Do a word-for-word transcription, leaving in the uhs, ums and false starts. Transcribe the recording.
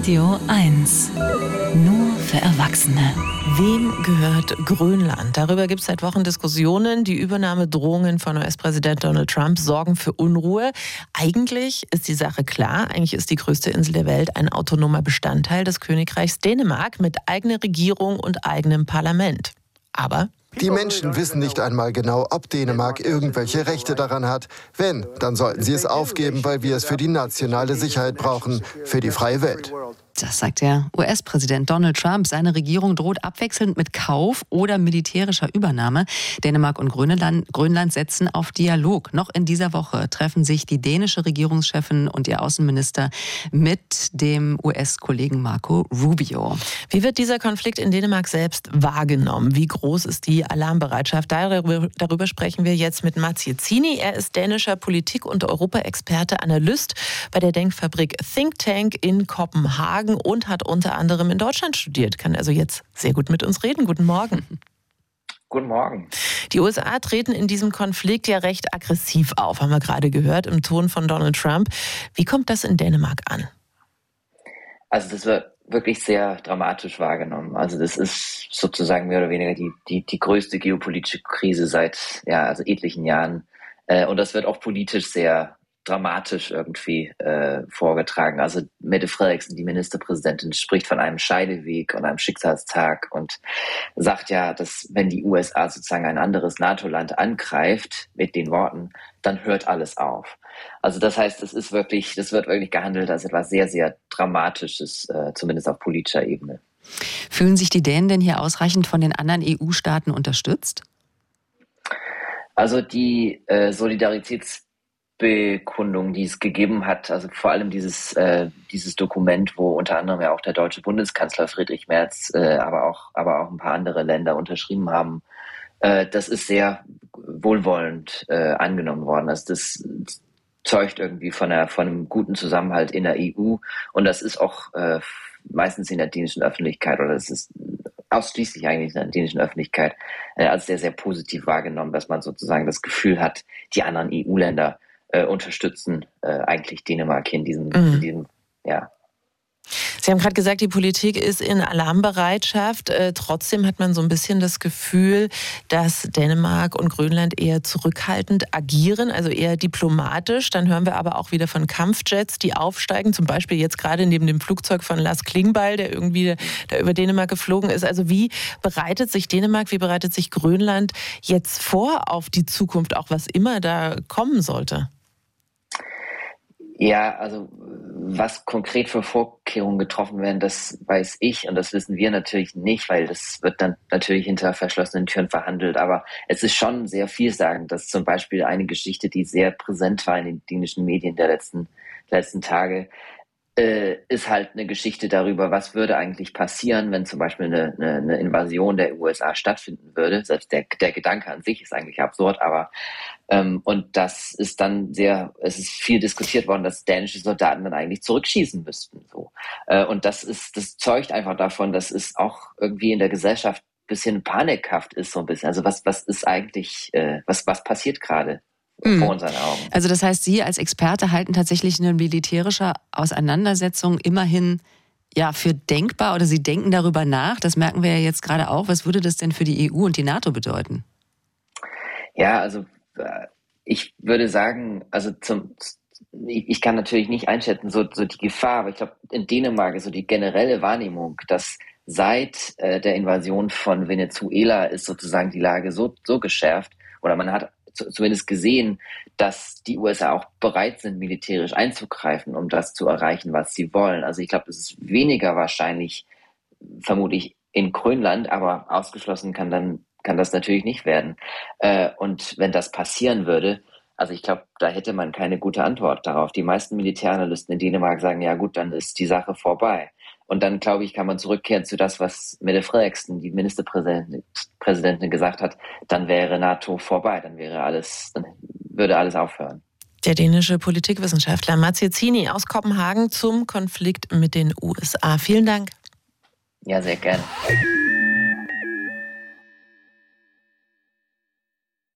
Radio eins. Nur für Erwachsene. Wem gehört Grönland? Darüber gibt es seit Wochen Diskussionen. Die Übernahmedrohungen von U S-Präsident Donald Trump sorgen für Unruhe. Eigentlich ist die Sache klar. Eigentlich ist die größte Insel der Welt ein autonomer Bestandteil des Königreichs Dänemark mit eigener Regierung und eigenem Parlament. Aber die Menschen wissen nicht einmal genau, ob Dänemark irgendwelche Rechte daran hat. Wenn, dann sollten sie es aufgeben, weil wir es für die nationale Sicherheit brauchen, für die freie Welt. Das sagt der U S-Präsident Donald Trump. Seine Regierung droht abwechselnd mit Kauf oder militärischer Übernahme. Dänemark und Grönland, Grönland setzen auf Dialog. Noch in dieser Woche treffen sich die dänische Regierungschefin und ihr Außenminister mit dem U S-Kollegen Marco Rubio. Wie wird dieser Konflikt in Dänemark selbst wahrgenommen? Wie groß ist die Alarmbereitschaft? Darüber, darüber sprechen wir jetzt mit Mads Jezzini. Er ist dänischer Politik- und Europaexperte, Analyst bei der Denkfabrik Think Tank in Kopenhagen und hat unter anderem in Deutschland studiert, kann also jetzt sehr gut mit uns reden. Guten Morgen. Guten Morgen. Die U S A treten in diesem Konflikt ja recht aggressiv auf, haben wir gerade gehört, im Ton von Donald Trump. Wie kommt das in Dänemark an? Also das wird wirklich sehr dramatisch wahrgenommen. Also das ist sozusagen mehr oder weniger die, die, die größte geopolitische Krise seit ja, also etlichen Jahren. Und das wird auch politisch sehr dramatisch irgendwie äh, vorgetragen. Also Mette Frederiksen, die Ministerpräsidentin, spricht von einem Scheideweg und einem Schicksalstag und sagt ja, dass wenn die U S A sozusagen ein anderes NATO-Land angreift, mit den Worten, dann hört alles auf. Also das heißt, es ist wirklich, das wird wirklich gehandelt als etwas sehr, sehr Dramatisches, äh, zumindest auf politischer Ebene. Fühlen sich die Dänen denn hier ausreichend von den anderen E U-Staaten unterstützt? Also die äh, Solidaritäts Bekundung, die es gegeben hat, also vor allem dieses äh, dieses Dokument, wo unter anderem ja auch der deutsche Bundeskanzler Friedrich Merz, äh, aber auch aber auch ein paar andere Länder unterschrieben haben, äh, das ist sehr wohlwollend äh, angenommen worden. Also das zeugt irgendwie von einer von einem guten Zusammenhalt in der E U und das ist auch äh, meistens in der dänischen Öffentlichkeit oder das ist ausschließlich eigentlich in der dänischen Öffentlichkeit äh, als sehr sehr positiv wahrgenommen, dass man sozusagen das Gefühl hat, die anderen E U-Länder Äh, unterstützen äh, eigentlich Dänemark in diesem, mhm. in diesem, ja. Sie haben gerade gesagt, die Politik ist in Alarmbereitschaft. Äh, trotzdem hat man so ein bisschen das Gefühl, dass Dänemark und Grönland eher zurückhaltend agieren, also eher diplomatisch. Dann hören wir aber auch wieder von Kampfjets, die aufsteigen, zum Beispiel jetzt gerade neben dem Flugzeug von Lars Klingbeil, der irgendwie da über Dänemark geflogen ist. Also wie bereitet sich Dänemark, wie bereitet sich Grönland jetzt vor auf die Zukunft, auch was immer da kommen sollte? Ja, also was konkret für Vorkehrungen getroffen werden, das weiß ich und das wissen wir natürlich nicht, weil das wird dann natürlich hinter verschlossenen Türen verhandelt. Aber es ist schon sehr vielsagend, dass zum Beispiel eine Geschichte, die sehr präsent war in den dänischen Medien der letzten, der letzten Tage, äh, ist halt eine Geschichte darüber, was würde eigentlich passieren, wenn zum Beispiel eine, eine, eine Invasion der U S A stattfinden würde. Selbst der, der Gedanke an sich ist eigentlich absurd, aber ähm, und das ist dann sehr, es ist viel diskutiert worden, dass dänische Soldaten dann eigentlich zurückschießen müssten. So. Äh, und das ist, das zeugt einfach davon, dass es auch irgendwie in der Gesellschaft ein bisschen panikhaft ist, so ein bisschen. Also was, was ist eigentlich, äh, was, was passiert gerade? Vor unseren Augen. Also das heißt, Sie als Experte halten tatsächlich eine militärische Auseinandersetzung immerhin ja für denkbar oder Sie denken darüber nach. Das merken wir ja jetzt gerade auch. Was würde das denn für die E U und die NATO bedeuten? Ja, also ich würde sagen, also zum ich kann natürlich nicht einschätzen, so, so die Gefahr, aber ich glaube, in Dänemark ist so die generelle Wahrnehmung, dass seit äh, der Invasion von Venezuela ist sozusagen die Lage so, so geschärft oder man hat zumindest gesehen, dass die U S A auch bereit sind, militärisch einzugreifen, um das zu erreichen, was sie wollen. Also ich glaube, es ist weniger wahrscheinlich, vermutlich in Grönland, aber ausgeschlossen kann dann kann das natürlich nicht werden. Äh, und wenn das passieren würde, also ich glaube, da hätte man keine gute Antwort darauf. Die meisten Militäranalysten in Dänemark sagen, ja gut, dann ist die Sache vorbei. Und dann, glaube ich, kann man zurückkehren zu das, was Mette Frederiksen, die Ministerpräsidentin, Präsidentin gesagt hat, dann wäre NATO vorbei, dann wäre alles, dann würde alles aufhören. Der dänische Politikwissenschaftler Mads Jezzini aus Kopenhagen zum Konflikt mit den U S A. Vielen Dank. Ja, sehr gerne.